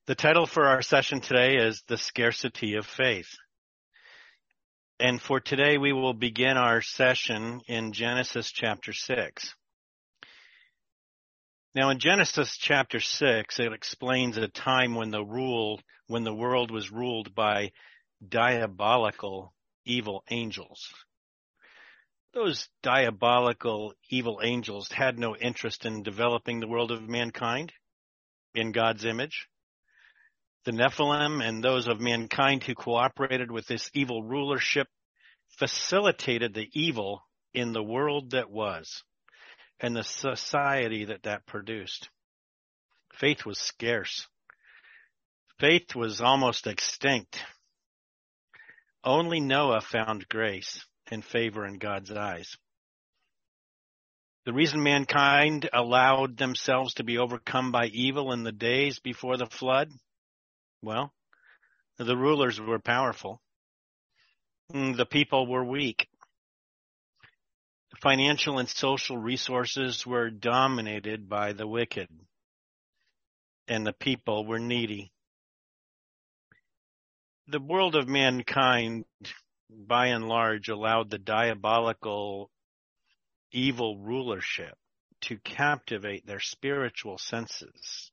The title for our session today is The Scarcity of Faith. And for today, we will begin our session in Genesis chapter 6. Now, in Genesis chapter 6, it explains a time when the world was ruled by diabolical evil angels. Those diabolical evil angels had no interest in developing the world of mankind in God's image. The Nephilim and those of mankind who cooperated with this evil rulership facilitated the evil in the world that was and the society that produced. Faith was scarce. Faith was almost extinct. Only Noah found grace and favor in God's eyes. The reason mankind allowed themselves to be overcome by evil in the days before the flood, well, the rulers were powerful. The people were weak. Financial and social resources were dominated by the wicked, and the people were needy. The world of mankind, by and large, allowed the diabolical evil rulership to captivate their spiritual senses.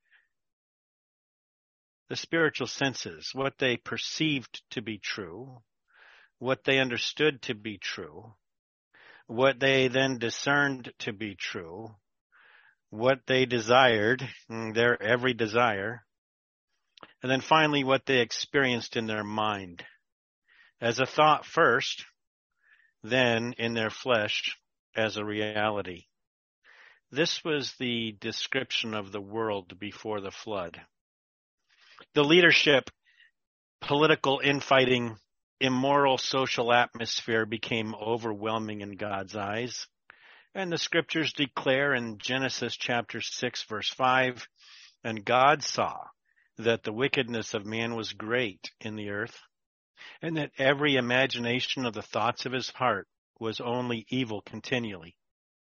The spiritual senses, what they perceived to be true, what they understood to be true, what they then discerned to be true, what they desired, their every desire, and then finally what they experienced in their mind, as a thought first, then in their flesh as a reality. This was the description of the world before the flood. The leadership, political infighting, immoral social atmosphere became overwhelming in God's eyes. And the scriptures declare in Genesis chapter 6, verse 5, "And God saw that the wickedness of man was great in the earth, and that every imagination of the thoughts of his heart was only evil continually."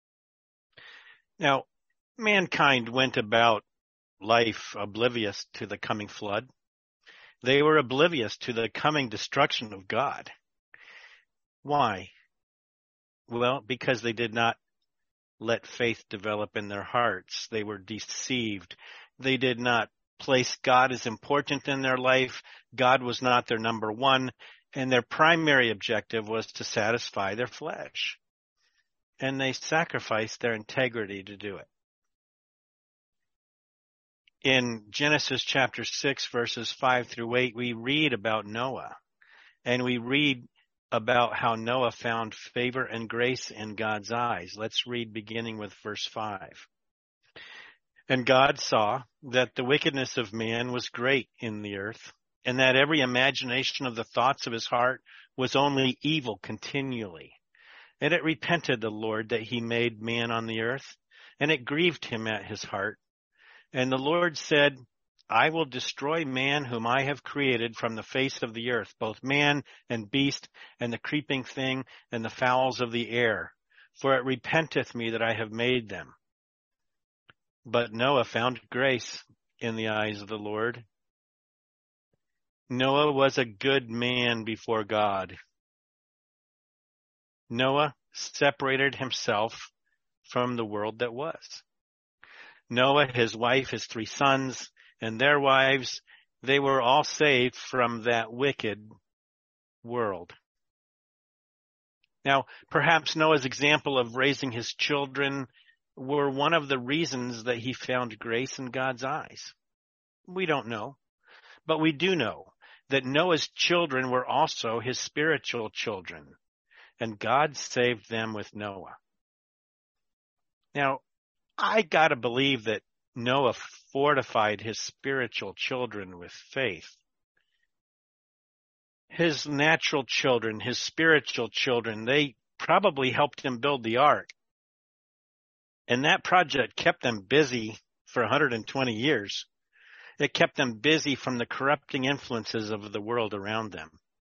Now, mankind went about life oblivious to the coming flood. They were oblivious to the coming destruction of God. Why? Well, because they did not let faith develop in their hearts. They were deceived. They did not place God as important in their life. God was not their number one, and their primary objective was to satisfy their flesh. And they sacrificed their integrity to do it. In Genesis chapter 6, verses 5 through 8, we read about Noah, and we read about how Noah found favor and grace in God's eyes. Let's read beginning with verse 5. "And God saw that the wickedness of man was great in the earth, and that every imagination of the thoughts of his heart was only evil continually. And it repented the Lord that he made man on the earth, and it grieved him at his heart. And the Lord said, I will destroy man whom I have created from the face of the earth, both man and beast, and the creeping thing, and the fowls of the air. For it repenteth me that I have made them. But Noah found grace in the eyes of the Lord." Noah was a good man before God. Noah separated himself from the world that was. Noah, his wife, his 3 sons, and their wives, they were all saved from that wicked world. Now, perhaps Noah's example of raising his children were one of the reasons that he found grace in God's eyes. We don't know, but we do know that Noah's children were also his spiritual children, and God saved them with Noah. Now, I gotta believe that Noah fortified his spiritual children with faith. His natural children, his spiritual children, they probably helped him build the ark. And that project kept them busy for 120 years. It kept them busy from the corrupting influences of the world around them.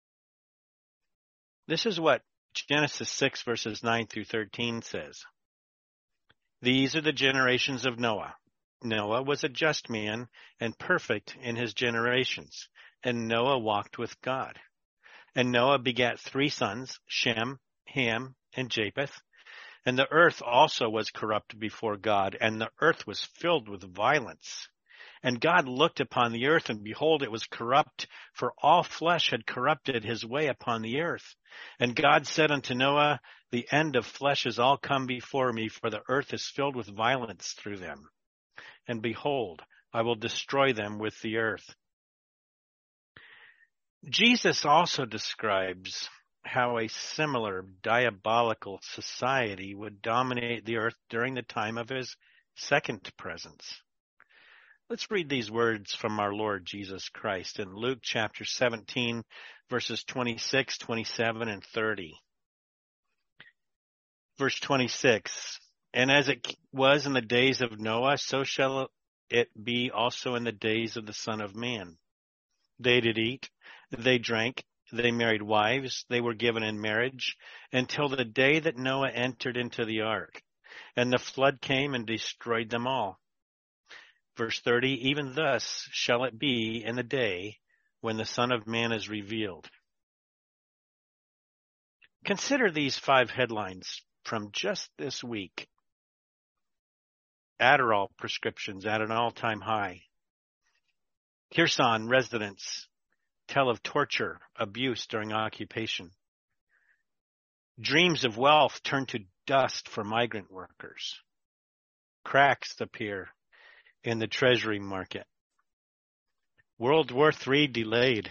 This is what Genesis 6 verses 9 through 13 says. "These are the generations of Noah. Noah was a just man and perfect in his generations, and Noah walked with God. And Noah begat 3 sons, Shem, Ham, and Japheth. And the earth also was corrupt before God, and the earth was filled with violence. And God looked upon the earth, and behold, it was corrupt, for all flesh had corrupted his way upon the earth. And God said unto Noah, the end of flesh is all come before me, for the earth is filled with violence through them. And behold, I will destroy them with the earth. Jesus also describes how a similar diabolical society would dominate the earth during the time of his second presence. Let's read these words from our Lord Jesus Christ in Luke chapter 17, verses 26, 27, and 30. Verse 26, and as it was in the days of Noah, so shall it be also in the days of the Son of Man. They did eat, they drank, they married wives, they were given in marriage, until the day that Noah entered into the ark, and the flood came and destroyed them all. Verse 30, even thus shall it be in the day when the Son of Man is revealed. Consider these 5 headlines from just this week. Adderall prescriptions at an all-time high. Kherson residents tell of torture, abuse during occupation. Dreams of wealth turn to dust for migrant workers. Cracks appear in the treasury market. World War III delayed.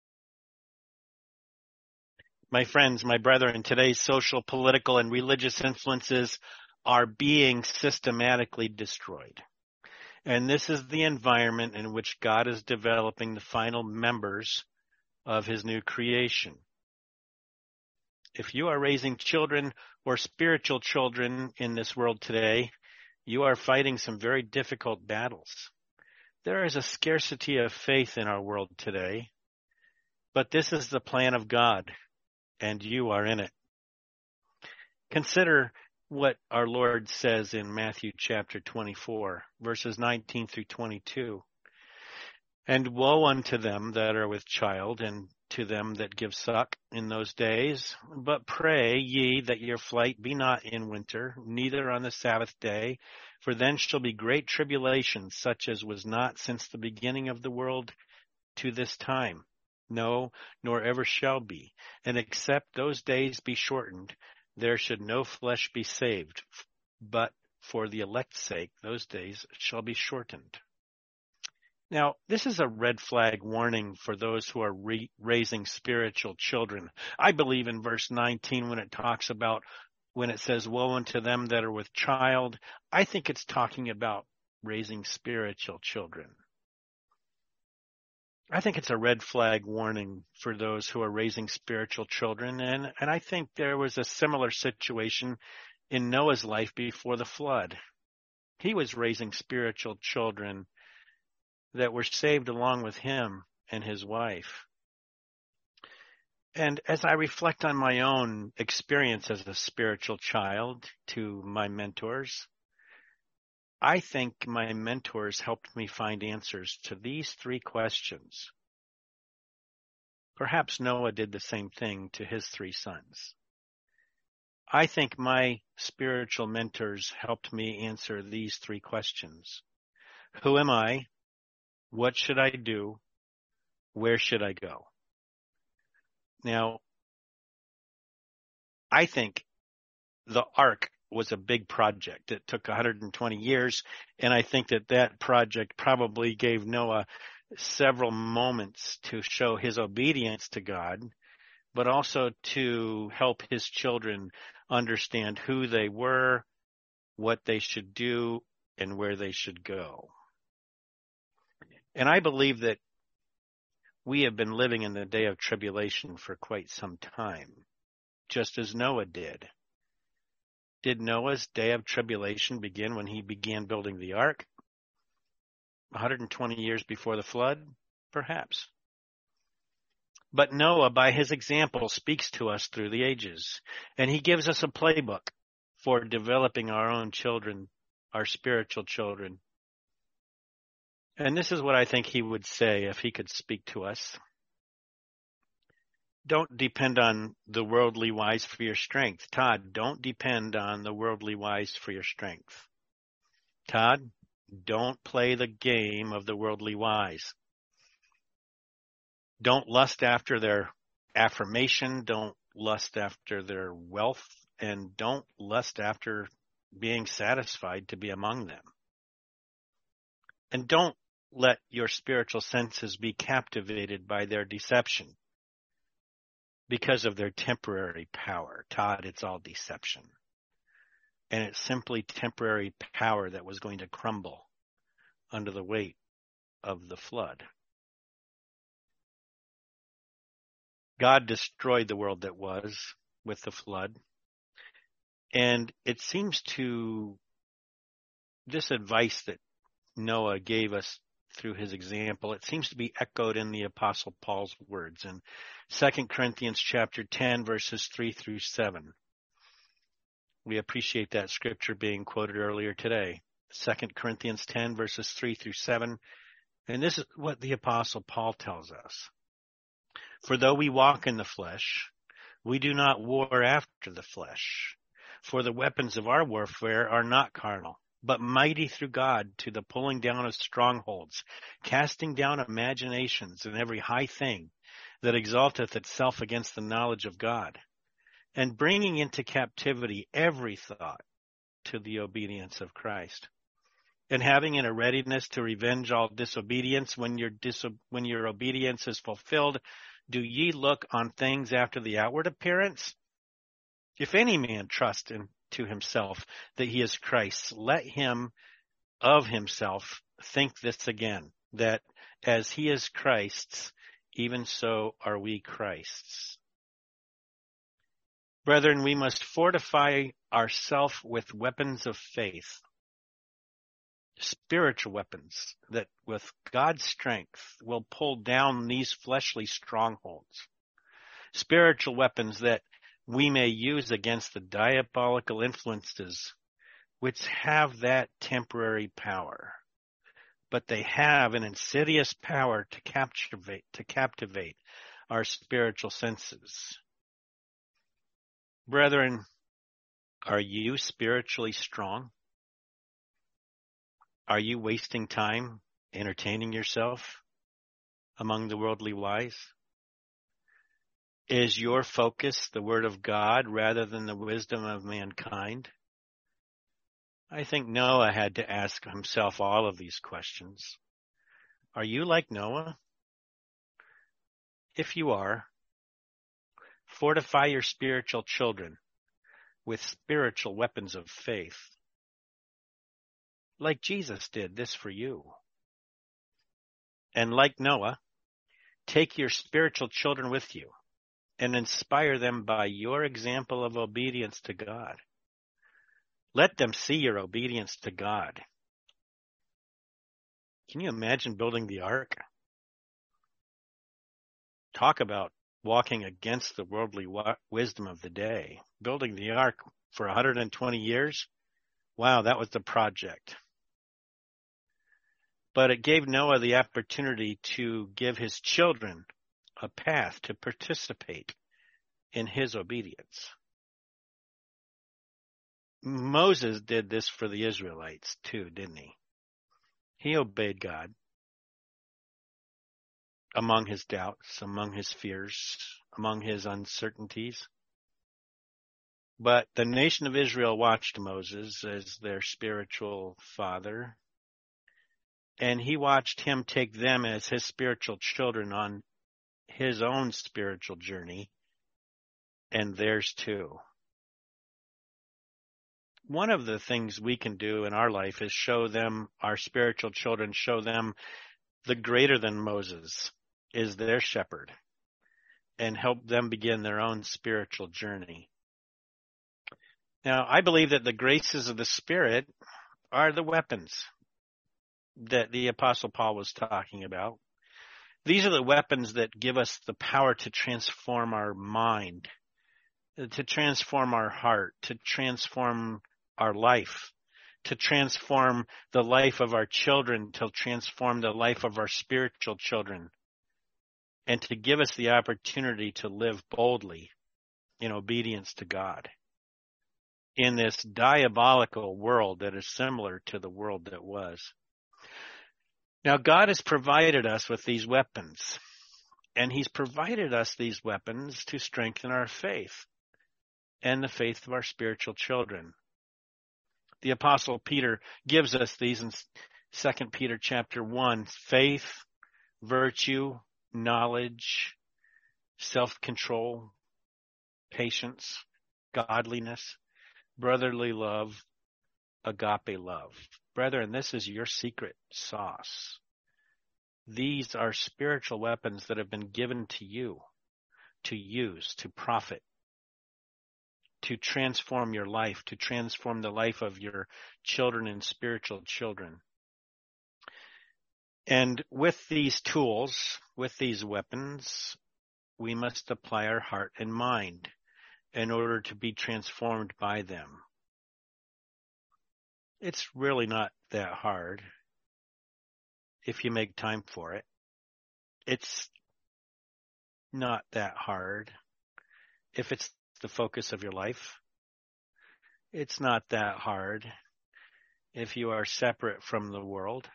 My friends, my brethren, today's social, political, and religious influences are being systematically destroyed. And this is the environment in which God is developing the final members of his new creation. If you are raising children or spiritual children in this world today, you are fighting some very difficult battles. There is a scarcity of faith in our world today, but this is the plan of God, and you are in it. Consider what our Lord says in Matthew chapter 24, verses 19 through 22. And woe unto them that are with child, and to them that give suck in those days. But pray ye that your flight be not in winter, neither on the Sabbath day, for then shall be great tribulation, such as was not since the beginning of the world to this time. No, nor ever shall be. And except those days be shortened, there should no flesh be saved. But for the elect's sake, those days shall be shortened. Now, this is a red flag warning for those who are raising spiritual children. I believe in verse 19 when it talks about, when it says, woe unto them that are with child, I think it's talking about raising spiritual children. I think it's a red flag warning for those who are raising spiritual children. And I think there was a similar situation in Noah's life before the flood. He was raising spiritual children that were saved along with him and his wife. And as I reflect on my own experience as a spiritual child to my mentors, I think my mentors helped me find answers to these 3 questions. Perhaps Noah did the same thing to his 3 sons. I think my spiritual mentors helped me answer these 3 questions. Who am I? What should I do? Where should I go? Now, I think the ark was a big project. It took 120 years, and I think that project probably gave Noah several moments to show his obedience to God, but also to help his children understand who they were, what they should do, and where they should go. And I believe that we have been living in the day of tribulation for quite some time, just as Noah did. Did Noah's day of tribulation begin when he began building the ark? 120 years before the flood? Perhaps. But Noah, by his example, speaks to us through the ages, and he gives us a playbook for developing our own children, our spiritual children. And this is what I think he would say if he could speak to us. Don't depend on the worldly wise for your strength. Todd, don't depend on the worldly wise for your strength. Todd, don't play the game of the worldly wise. Don't lust after their affirmation. Don't lust after their wealth. And don't lust after being satisfied to be among them. And don't let your spiritual senses be captivated by their deception because of their temporary power. Todd, it's all deception. And it's simply temporary power that was going to crumble under the weight of the flood. God destroyed the world that was with the flood. And it seems to, this advice that Noah gave us through his example, it seems to be echoed in the Apostle Paul's words in 2 Corinthians chapter 10, verses 3 through 7. We appreciate that scripture being quoted earlier today. 2 Corinthians 10, verses 3 through 7. And this is what the Apostle Paul tells us. For though we walk in the flesh, we do not war after the flesh. For the weapons of our warfare are not carnal, but mighty through God to the pulling down of strongholds, casting down imaginations and every high thing that exalteth itself against the knowledge of God, and bringing into captivity every thought to the obedience of Christ, and having in a readiness to revenge all disobedience when your obedience is fulfilled. Do ye look on things after the outward appearance? If any man trust to himself that he is Christ's, let him of himself think this again, that as he is Christ's, even so are we Christ's. Brethren, we must fortify ourselves with weapons of faith, spiritual weapons that with God's strength will pull down these fleshly strongholds, spiritual weapons that we may use against the diabolical influences which have that temporary power, but they have an insidious power to captivate our spiritual senses. Brethren, are you spiritually strong? Are you wasting time entertaining yourself among the worldly wise? Is your focus the Word of God rather than the wisdom of mankind? I think Noah had to ask himself all of these questions. Are you like Noah? If you are, fortify your spiritual children with spiritual weapons of faith, like Jesus did this for you. And like Noah, take your spiritual children with you and inspire them by your example of obedience to God. Let them see your obedience to God. Can you imagine building the ark? Talk about walking against the worldly wisdom of the day. Building the ark for 120 years? Wow, that was the project. But it gave Noah the opportunity to give his children a path to participate in his obedience. Moses did this for the Israelites too, didn't he? He obeyed God among his doubts, among his fears, among his uncertainties. But the nation of Israel watched Moses as their spiritual father, and he watched him take them as his spiritual children on his own spiritual journey, and theirs too. One of the things we can do in our life is show them, our spiritual children, show them the greater than Moses is their shepherd, and help them begin their own spiritual journey. Now, I believe that the graces of the Spirit are the weapons that the Apostle Paul was talking about. These are the weapons that give us the power to transform our mind, to transform our heart, to transform our life, to transform the life of our children, to transform the life of our spiritual children, and to give us the opportunity to live boldly in obedience to God in this diabolical world that is similar to the world that was. Now, God has provided us with these weapons, and he's provided us these weapons to strengthen our faith and the faith of our spiritual children. The Apostle Peter gives us these in 2 Peter chapter 1, faith, virtue, knowledge, self-control, patience, godliness, brotherly love, agape love. Brethren, this is your secret sauce. These are spiritual weapons that have been given to you to use, to profit, to transform your life, to transform the life of your children and spiritual children. And with these tools, with these weapons, we must apply our heart and mind in order to be transformed by them. It's really not that hard if you make time for it. It's not that hard if it's the focus of your life. It's not that hard if you are separate from the world.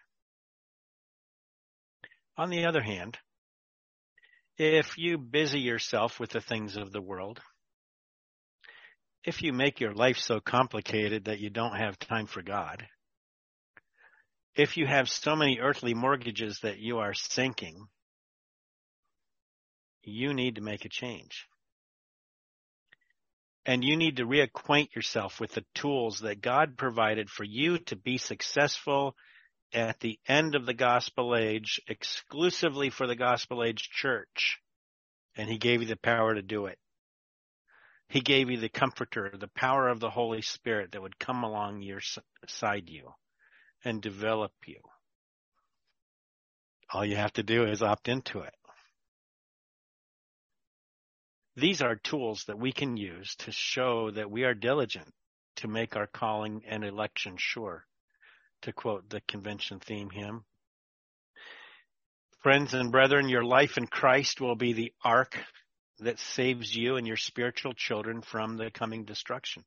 On the other hand, if you busy yourself with the things of the world, if you make your life so complicated that you don't have time for God, if you have so many earthly mortgages that you are sinking, you need to make a change. And you need to reacquaint yourself with the tools that God provided for you to be successful at the end of the gospel age, exclusively for the gospel age church. And he gave you the power to do it. He gave you the comforter, the power of the Holy Spirit that would come along beside you and develop you. All you have to do is opt into it. These are tools that we can use to show that we are diligent to make our calling and election sure, to quote the convention theme hymn. Friends and brethren, your life in Christ will be the ark that saves you and your spiritual children from the coming destruction.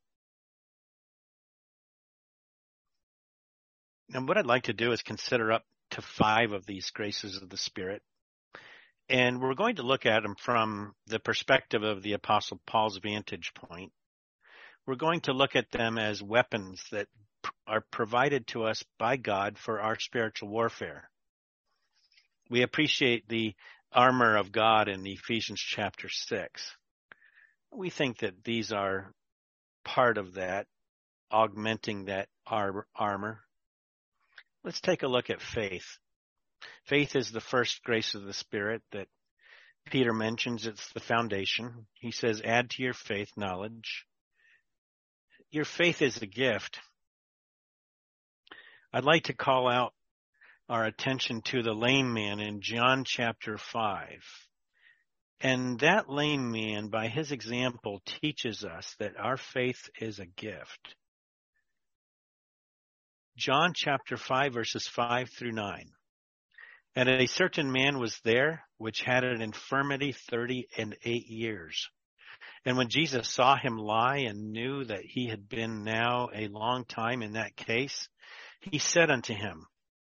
And what I'd like to do is consider up to 5 of these graces of the Spirit. And we're going to look at them from the perspective of the Apostle Paul's vantage point. We're going to look at them as weapons that are provided to us by God for our spiritual warfare. We appreciate the armor of God in Ephesians chapter 6. We think that these are part of that, augmenting that armor. Let's take a look at faith. Faith is the first grace of the Spirit that Peter mentions. It's the foundation. He says, add to your faith knowledge. Your faith is a gift. I'd like to call out our attention to the lame man in John chapter 5. And that lame man, by his example, teaches us that our faith is a gift. John chapter 5, verses 5 through 9. And a certain man was there, which had an infirmity 38 years. And when Jesus saw him lie and knew that he had been now a long time in that case, he said unto him,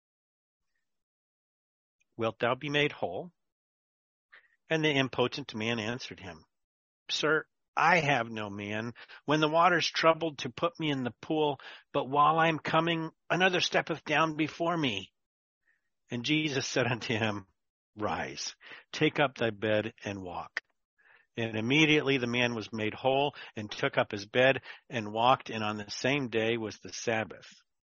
Wilt thou be made whole? And the impotent man answered him, Sir, I have no man when the water's troubled to put me in the pool, but while I am coming, another steppeth down before me. And Jesus said unto him, Rise, take up thy bed and walk. And immediately the man was made whole and took up his bed and walked, and on the same day was the Sabbath.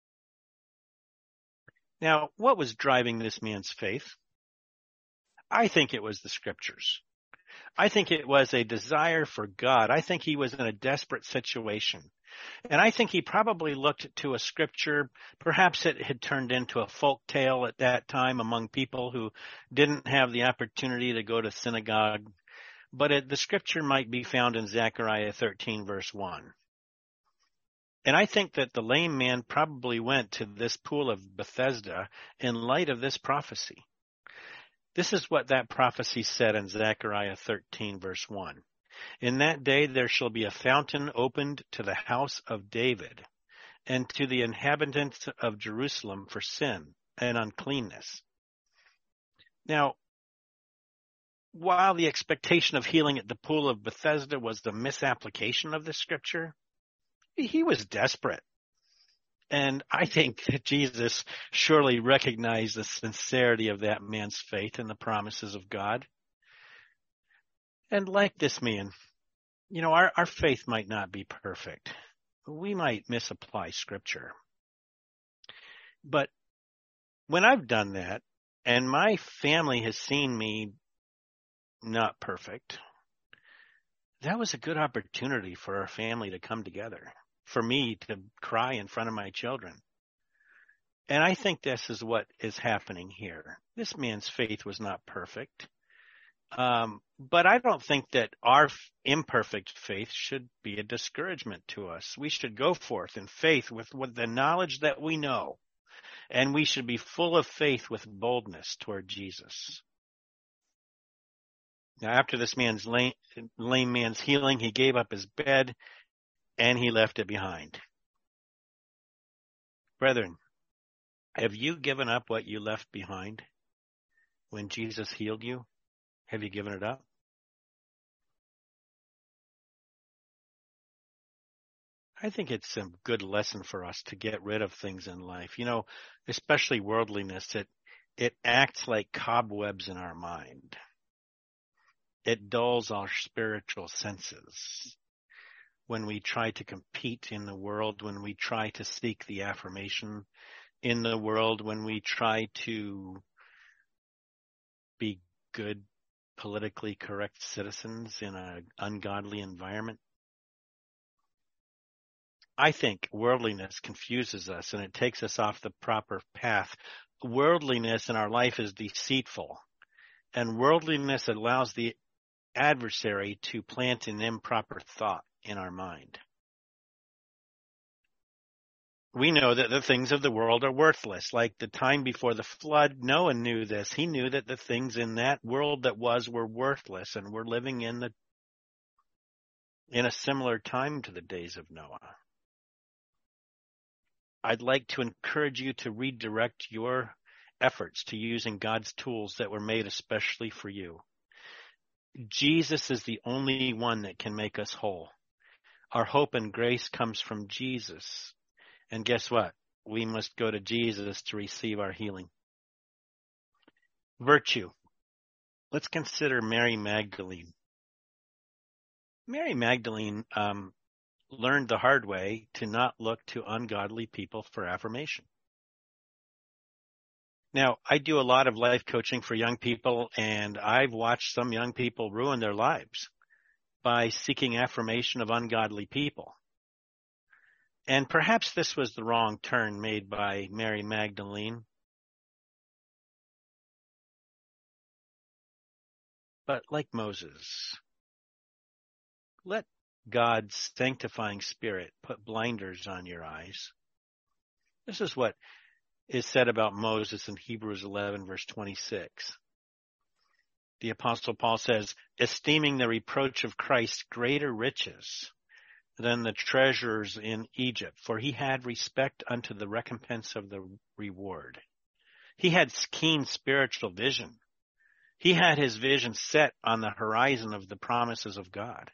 Now, what was driving this man's faith? I think it was the Scriptures. I think it was a desire for God. I think he was in a desperate situation. And I think he probably looked to a scripture. Perhaps it had turned into a folk tale at that time among people who didn't have the opportunity to go to synagogue. But the scripture might be found in Zechariah 13, verse 1. And I think that the lame man probably went to this pool of Bethesda in light of this prophecy. This is what that prophecy said in Zechariah 13, verse 1. In that day there shall be a fountain opened to the house of David and to the inhabitants of Jerusalem for sin and uncleanness. Now, while the expectation of healing at the pool of Bethesda was the misapplication of the scripture, he was desperate. And I think that Jesus surely recognized the sincerity of that man's faith in the promises of God. And like this man, our faith might not be perfect. We might misapply scripture. But when I've done that, and my family has seen me not perfect, that was a good opportunity for our family to come together, for me to cry in front of my children. And I think this is what is happening here. This man's faith was not perfect. But I don't think that our imperfect faith should be a discouragement to us. We should go forth in faith with the knowledge that we know, and we should be full of faith with boldness toward Jesus. Now, after this man's lame man's healing, he gave up his bed and he left it behind. Brethren, have you given up what you left behind when Jesus healed you? Have you given it up? I think it's a good lesson for us to get rid of things in life. Especially worldliness. It acts like cobwebs in our mind. It dulls our spiritual senses. When we try to compete in the world, when we try to seek the affirmation in the world, when we try to be good, politically correct citizens in an ungodly environment. I think worldliness confuses us and it takes us off the proper path. Worldliness in our life is deceitful, and worldliness allows the adversary to plant an improper thought in our mind. We know that the things of the world are worthless. Like the time before the flood, Noah knew this. He knew that the things in that world that were worthless, and we're living in a similar time to the days of Noah. I'd like to encourage you to redirect your efforts to using God's tools that were made especially for you. Jesus is the only one that can make us whole. Our hope and grace comes from Jesus. And guess what? We must go to Jesus to receive our healing. Virtue. Let's consider Mary Magdalene. Mary Magdalene learned the hard way to not look to ungodly people for affirmation. Now, I do a lot of life coaching for young people, and I've watched some young people ruin their lives by seeking affirmation of ungodly people. And perhaps this was the wrong turn made by Mary Magdalene. But like Moses, let God's sanctifying Spirit put blinders on your eyes. This is what is said about Moses in Hebrews 11, verse 26. The Apostle Paul says, esteeming the reproach of Christ greater riches than the treasures in Egypt, for he had respect unto the recompense of the reward. He had keen spiritual vision. He had his vision set on the horizon of the promises of God.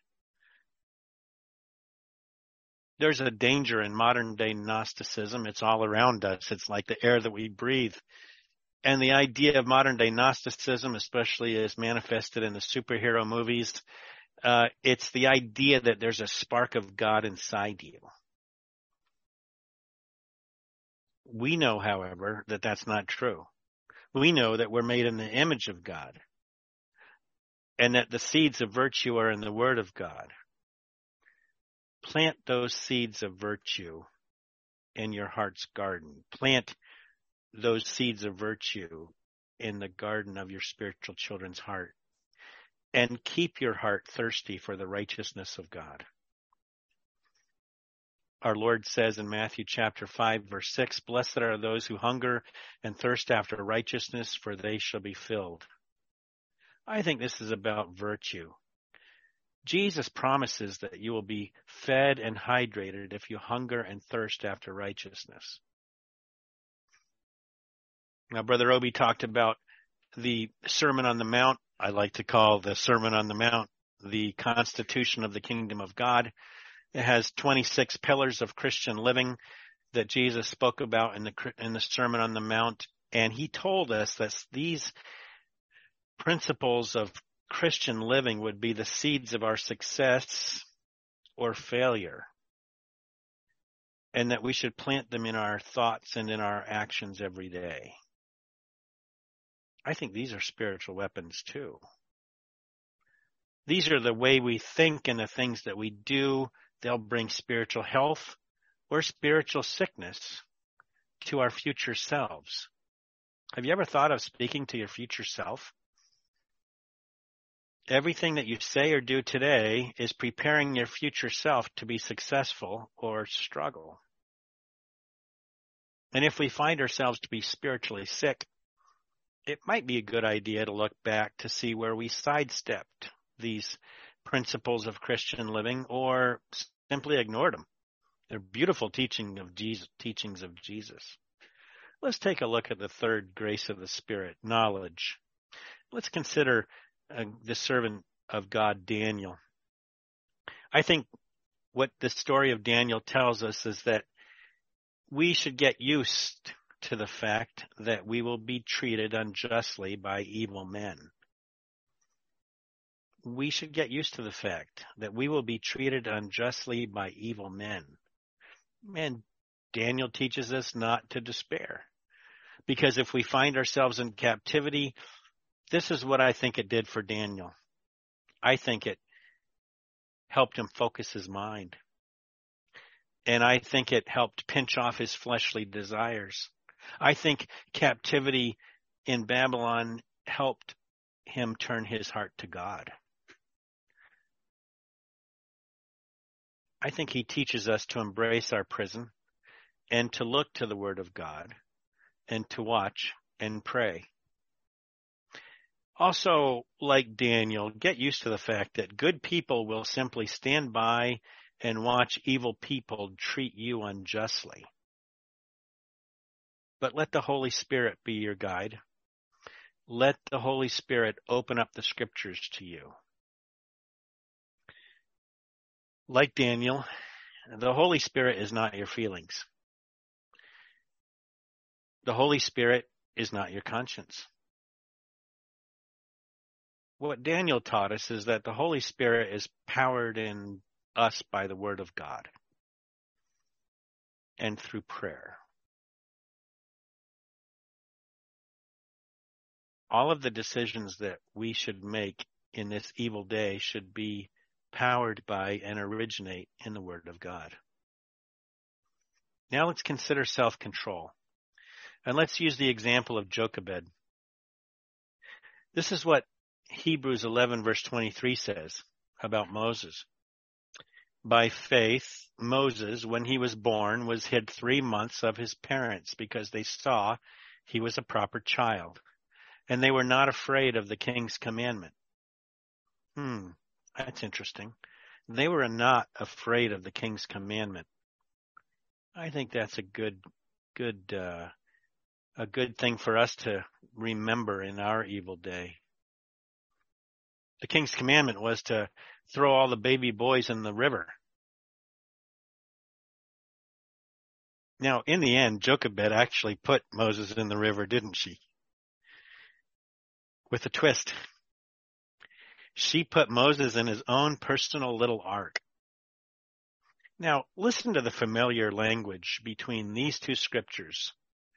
There's a danger in modern day Gnosticism. It's all around us. It's like the air that we breathe. And the idea of modern day Gnosticism, especially as manifested in the superhero movies, it's the idea that there's a spark of God inside you. We know, however, that that's not true. We know that we're made in the image of God, and that the seeds of virtue are in the Word of God. Plant those seeds of virtue in your heart's garden. Plant those seeds of virtue in the garden of your spiritual children's heart. And keep your heart thirsty for the righteousness of God. Our Lord says in Matthew chapter 5, verse 6, "Blessed are those who hunger and thirst after righteousness, for they shall be filled." I think this is about virtue. Jesus promises that you will be fed and hydrated if you hunger and thirst after righteousness. Now, Brother Obi talked about the Sermon on the Mount. I like to call the Sermon on the Mount the Constitution of the Kingdom of God. It has 26 pillars of Christian living that Jesus spoke about in the Sermon on the Mount. And he told us that these principles of Christian living would be the seeds of our success or failure, and that we should plant them in our thoughts and in our actions every day. I think these are spiritual weapons too. These are the way we think and the things that we do. They'll bring spiritual health or spiritual sickness to our future selves. Have you ever thought of speaking to your future self? Everything that you say or do today is preparing your future self to be successful or struggle. And if we find ourselves to be spiritually sick, it might be a good idea to look back to see where we sidestepped these principles of Christian living or simply ignored them. They're beautiful teachings of Jesus. Let's take a look at the third grace of the Spirit, knowledge. Let's consider the servant of God, Daniel. I think what the story of Daniel tells us is that we should get used to the fact that we will be treated unjustly by evil men. We should get used to the fact that we will be treated unjustly by evil men. And Daniel teaches us not to despair. Because if we find ourselves in captivity, this is what I think it did for Daniel. I think it helped him focus his mind. And I think it helped pinch off his fleshly desires. I think captivity in Babylon helped him turn his heart to God. I think he teaches us to embrace our prison and to look to the Word of God and to watch and pray. Also, like Daniel, get used to the fact that good people will simply stand by and watch evil people treat you unjustly. But let the Holy Spirit be your guide. Let the Holy Spirit open up the Scriptures to you. Like Daniel, the Holy Spirit is not your feelings. The Holy Spirit is not your conscience. What Daniel taught us is that the Holy Spirit is powered in us by the Word of God and through prayer. All of the decisions that we should make in this evil day should be powered by and originate in the Word of God. Now let's consider self-control. And let's use the example of Jochebed. This is what Hebrews 11 verse 23 says about Moses. By faith, Moses, when he was born, was hid 3 months of his parents because they saw he was a proper child, and they were not afraid of the king's commandment. That's interesting. They were not afraid of the king's commandment. I think that's a good thing for us to remember in our evil day. The king's commandment was to throw all the baby boys in the river. Now, in the end, Jochebed actually put Moses in the river, didn't she? With a twist. She put Moses in his own personal little ark. Now, listen to the familiar language between these two scriptures.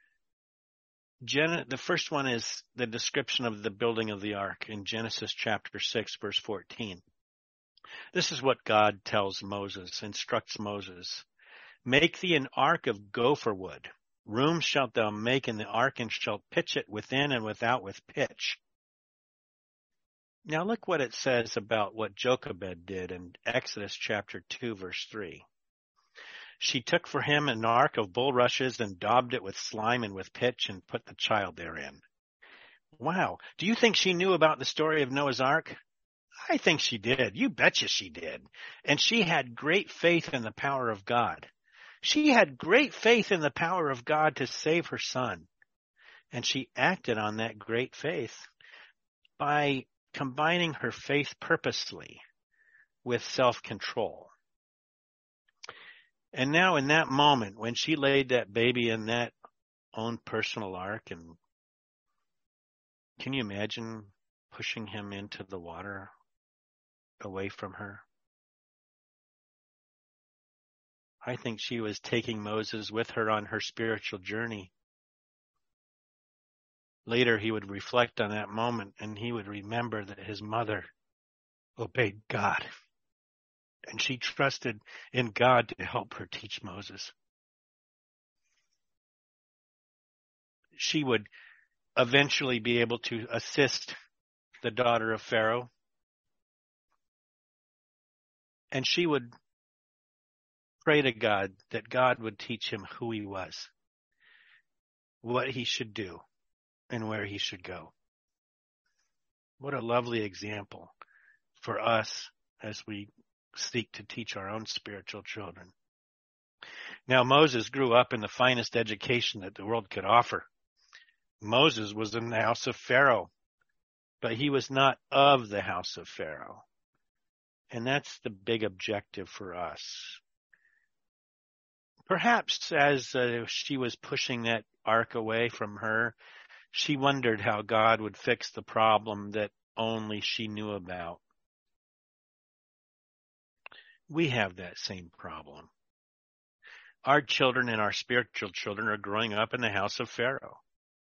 The first one is the description of the building of the ark in Genesis chapter 6, verse 14. This is what God tells Moses, instructs Moses. Make thee an ark of gopher wood. Room shalt thou make in the ark, and shalt pitch it within and without with pitch. Now look what it says about what Jochebed did in Exodus chapter 2, verse 3. She took for him an ark of bulrushes and daubed it with slime and with pitch and put the child therein. Wow. Do you think she knew about the story of Noah's Ark? I think she did. You betcha she did. And she had great faith in the power of God. She had great faith in the power of God to save her son. And she acted on that great faith by combining her faith purposely with self-control. And now in that moment, when she laid that baby in that own personal ark, and can you imagine pushing him into the water away from her? I think she was taking Moses with her on her spiritual journey. Later, he would reflect on that moment and he would remember that his mother obeyed God. And she trusted in God to help her teach Moses. She would eventually be able to assist the daughter of Pharaoh. And she would pray to God that God would teach him who he was, what he should do, and where he should go. What a lovely example for us as we seek to teach our own spiritual children. Now, Moses grew up in the finest education that the world could offer. Moses was in the house of Pharaoh, but he was not of the house of Pharaoh. And that's the big objective for us. Perhaps as she was pushing that ark away from her, she wondered how God would fix the problem that only she knew about. We have that same problem. Our children and our spiritual children are growing up in the house of Pharaoh.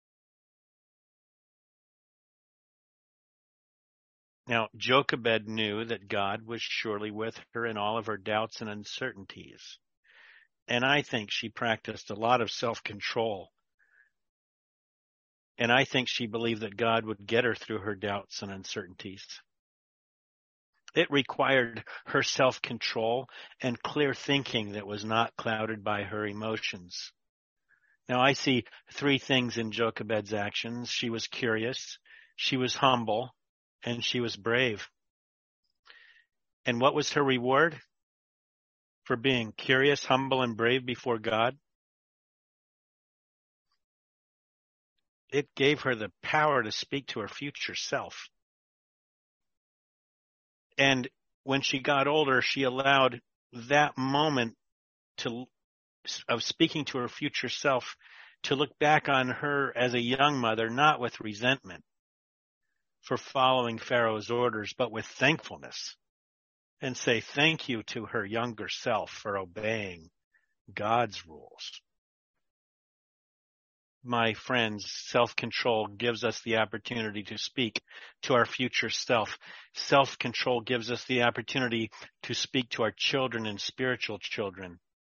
Now, Jochebed knew that God was surely with her in all of her doubts and uncertainties. And I think she practiced a lot of self-control. And I think she believed that God would get her through her doubts and uncertainties. It required her self-control and clear thinking that was not clouded by her emotions. Now, I see three things in Jochebed's actions. She was curious, she was humble, and she was brave. And what was her reward for being curious, humble, and brave before God? It gave her the power to speak to her future self. And when she got older, she allowed that moment of speaking to her future self to look back on her as a young mother, not with resentment for following Pharaoh's orders, but with thankfulness, and say thank you to her younger self for obeying God's rules. My friends, self-control gives us the opportunity to speak to our future self. Self-control gives us the opportunity to speak to our children and spiritual children.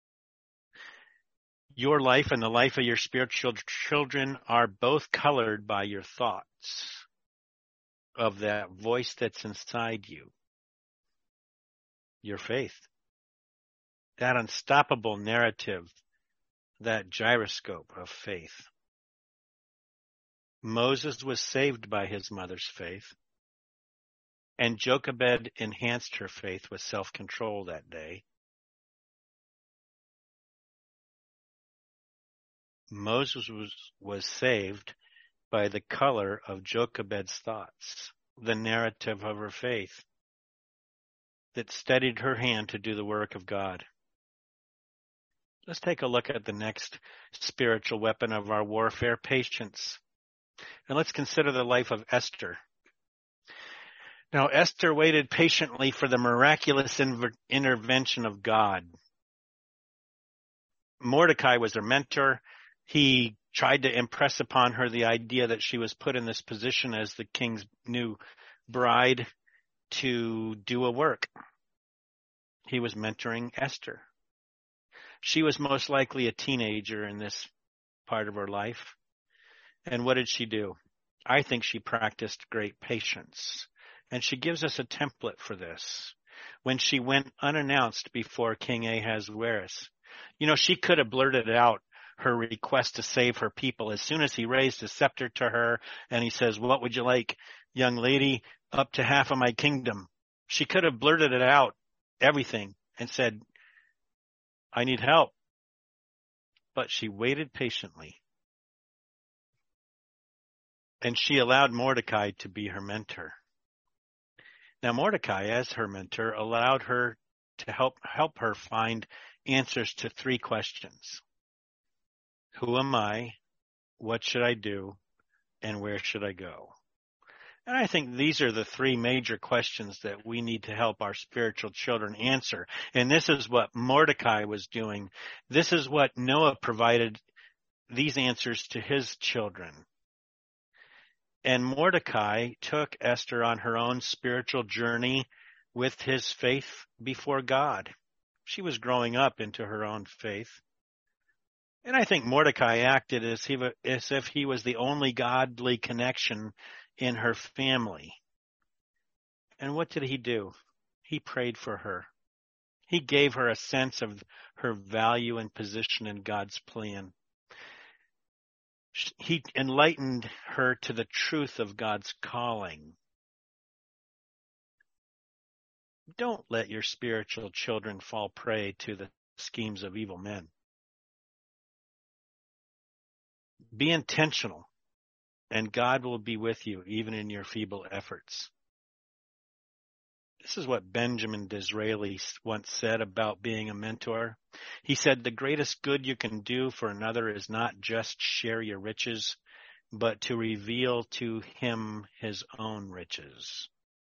Your life and the life of your spiritual children are both colored by your thoughts of that voice that's inside you, your faith, that unstoppable narrative, that gyroscope of faith. Moses was saved by his mother's faith, and Jochebed enhanced her faith with self-control that day. Moses was saved by the color of Jochebed's thoughts, the narrative of her faith that steadied her hand to do the work of God. Let's take a look at the next spiritual weapon of our warfare, patience. And let's consider the life of Esther. Now, Esther waited patiently for the miraculous intervention of God. Mordecai was her mentor. He tried to impress upon her the idea that she was put in this position as the king's new bride to do a work. He was mentoring Esther. She was most likely a teenager in this part of her life. And what did she do? I think she practiced great patience. And she gives us a template for this. When she went unannounced before King Ahasuerus, She could have blurted out her request to save her people as soon as he raised his scepter to her and he says, "What would you like, young lady? Up to half of my kingdom." She could have blurted it out, everything, and said, "I need help." But she waited patiently. And she allowed Mordecai to be her mentor. Now, Mordecai, as her mentor, allowed her to help her find answers to 3 questions. Who am I? What should I do? And where should I go? And I think these are the 3 major questions that we need to help our spiritual children answer. And this is what Mordecai was doing. This is what Noah provided these answers to his children. And Mordecai took Esther on her own spiritual journey with his faith before God. She was growing up into her own faith. And I think Mordecai acted as if he was the only godly connection in her family. And what did he do? He prayed for her. He gave her a sense of her value and position in God's plan. He enlightened her to the truth of God's calling. Don't let your spiritual children fall prey to the schemes of evil men. Be intentional, and God will be with you even in your feeble efforts. This is what Benjamin Disraeli once said about being a mentor. He said, "The greatest good you can do for another is not just share your riches, but to reveal to him his own riches."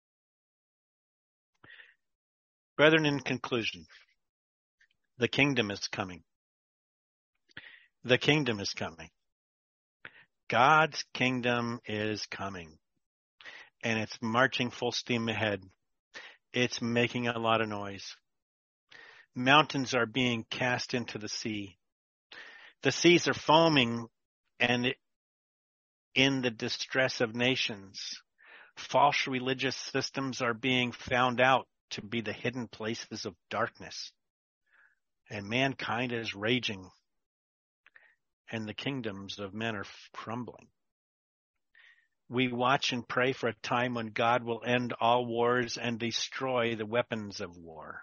Brethren, in conclusion, the kingdom is coming. The kingdom is coming. God's kingdom is coming. And it's marching full steam ahead. It's making a lot of noise. Mountains are being cast into the sea. The seas are foaming, and in the distress of nations, false religious systems are being found out to be the hidden places of darkness. And mankind is raging, and the kingdoms of men are crumbling. We watch and pray for a time when God will end all wars and destroy the weapons of war.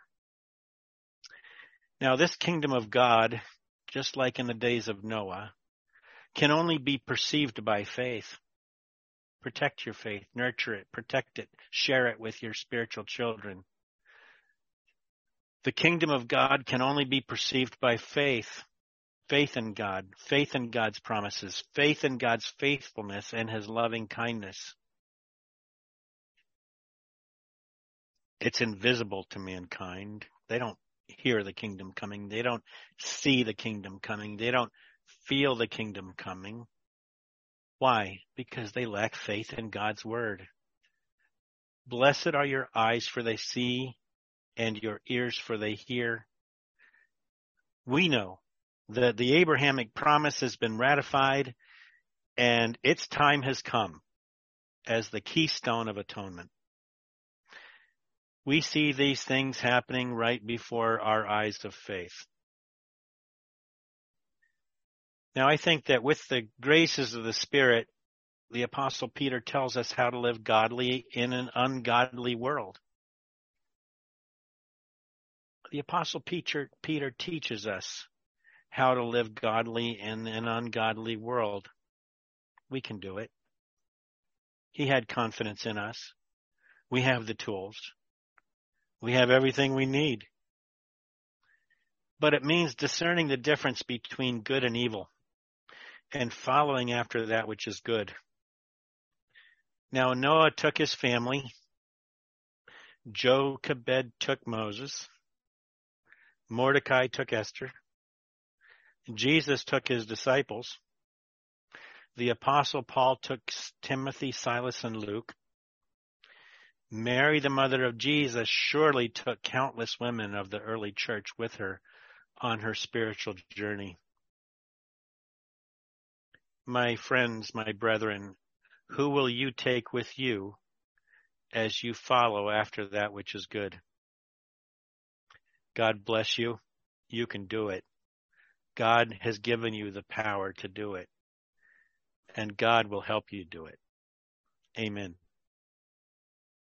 Now, this kingdom of God, just like in the days of Noah, can only be perceived by faith. Protect your faith, nurture it, protect it, share it with your spiritual children. The kingdom of God can only be perceived by faith. Faith in God, faith in God's promises, faith in God's faithfulness and his loving kindness. It's invisible to mankind. They don't hear the kingdom coming. They don't see the kingdom coming. They don't feel the kingdom coming. Why? Because they lack faith in God's word. Blessed are your eyes, for they see, and your ears, for they hear. We know that the Abrahamic promise has been ratified, and its time has come as the keystone of atonement. We see these things happening right before our eyes of faith. Now, I think that with the graces of the Spirit, the Apostle Peter tells us how to live godly in an ungodly world. The Apostle Peter teaches us how to live godly in an ungodly world. We can do it. He had confidence in us. We have the tools. We have everything we need. But it means discerning the difference between good and evil and following after that which is good. Now, Noah took his family. Jochebed took Moses. Mordecai took Esther. Jesus took his disciples. The Apostle Paul took Timothy, Silas, and Luke. Mary, the mother of Jesus, surely took countless women of the early church with her on her spiritual journey. My friends, my brethren, who will you take with you as you follow after that which is good? God bless you. you can do it. God has given you the power to do it, and God will help you do it. Amen.